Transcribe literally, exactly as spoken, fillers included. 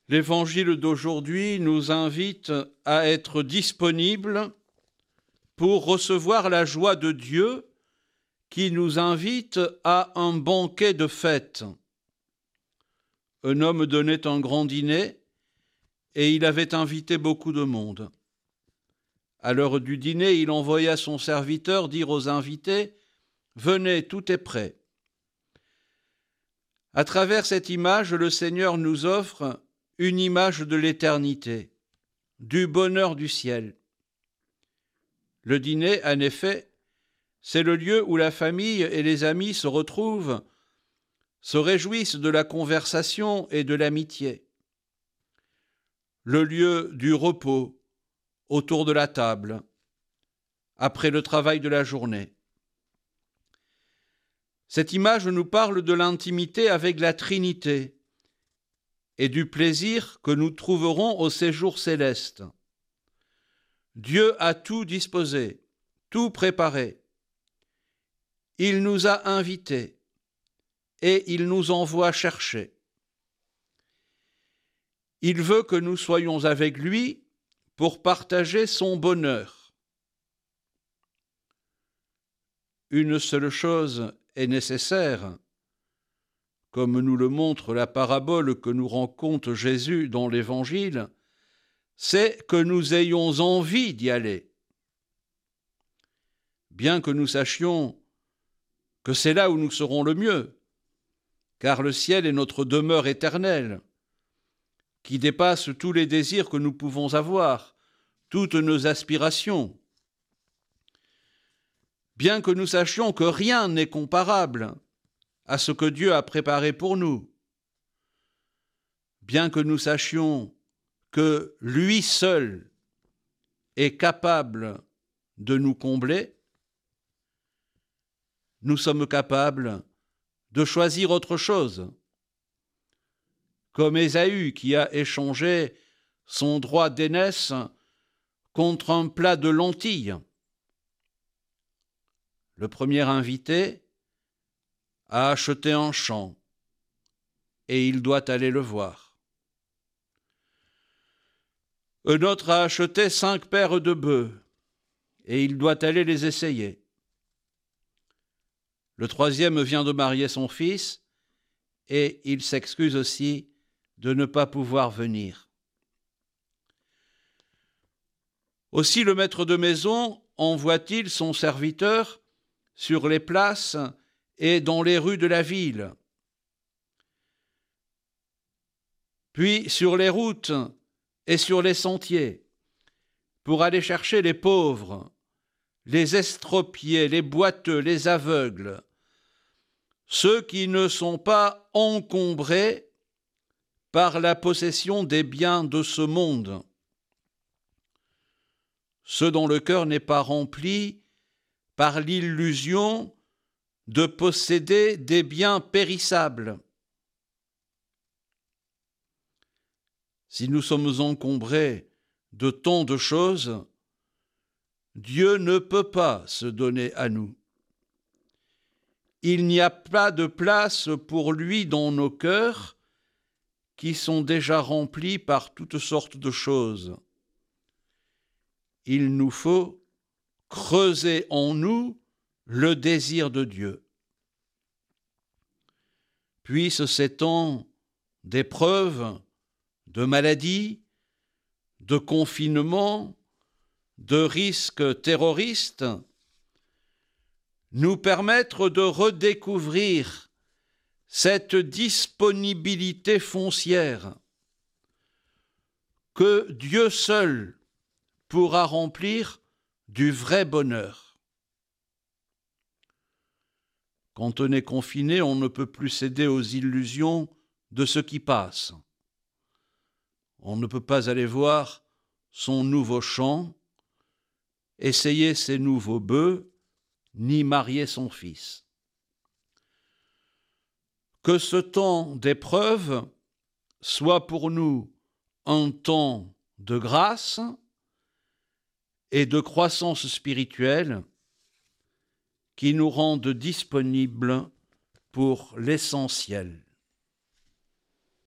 L'évangile d'aujourd'hui nous invite à être disponibles pour recevoir la joie de Dieu qui nous invite à un banquet de fête. Un homme donnait un grand dîner et il avait invité beaucoup de monde. À l'heure du dîner, il envoya son serviteur dire aux invités « Venez, tout est prêt ». À travers cette image, le Seigneur nous offre une image de l'éternité, du bonheur du ciel. Le dîner, en effet, c'est le lieu où la famille et les amis se retrouvent, se réjouissent de la conversation et de l'amitié. Le lieu du repos autour de la table, après le travail de la journée. Cette image nous parle de l'intimité avec la Trinité et du plaisir que nous trouverons au séjour céleste. Dieu a tout disposé, tout préparé. Il nous a invités et il nous envoie chercher. Il veut que nous soyons avec lui pour partager son bonheur. Une seule chose est nécessaire, comme nous le montre la parabole que nous raconte Jésus dans l'Évangile, c'est que nous ayons envie d'y aller. Bien que nous sachions que c'est là où nous serons le mieux, car le ciel est notre demeure éternelle, qui dépasse tous les désirs que nous pouvons avoir, toutes nos aspirations. Bien que nous sachions que rien n'est comparable à ce que Dieu a préparé pour nous, bien que nous sachions que lui seul est capable de nous combler, nous sommes capables de choisir autre chose, comme Ésaü qui a échangé son droit d'aînesse contre un plat de lentilles. Le premier invité a acheté un champ et il doit aller le voir. Un autre a acheté cinq paires de bœufs et il doit aller les essayer. Le troisième vient de marier son fils et il s'excuse aussi de ne pas pouvoir venir. Aussi le maître de maison envoie-t-il son serviteur sur les places et dans les rues de la ville, puis sur les routes et sur les sentiers, pour aller chercher les pauvres, les estropiés, les boiteux, les aveugles, ceux qui ne sont pas encombrés par la possession des biens de ce monde, ceux dont le cœur n'est pas rempli par l'illusion de posséder des biens périssables. Si nous sommes encombrés de tant de choses, Dieu ne peut pas se donner à nous. Il n'y a pas de place pour lui dans nos cœurs qui sont déjà remplis par toutes sortes de choses. Il nous faut creuser en nous le désir de Dieu. Puissent ces temps d'épreuves, de maladies, de confinement, de risques terroristes, nous permettre de redécouvrir cette disponibilité foncière que Dieu seul pourra remplir du vrai bonheur. Quand on est confiné, on ne peut plus céder aux illusions de ce qui passe. On ne peut pas aller voir son nouveau champ, essayer ses nouveaux bœufs, ni marier son fils. Que ce temps d'épreuve soit pour nous un temps de grâce et de croissance spirituelle qui nous rendent disponibles pour l'essentiel.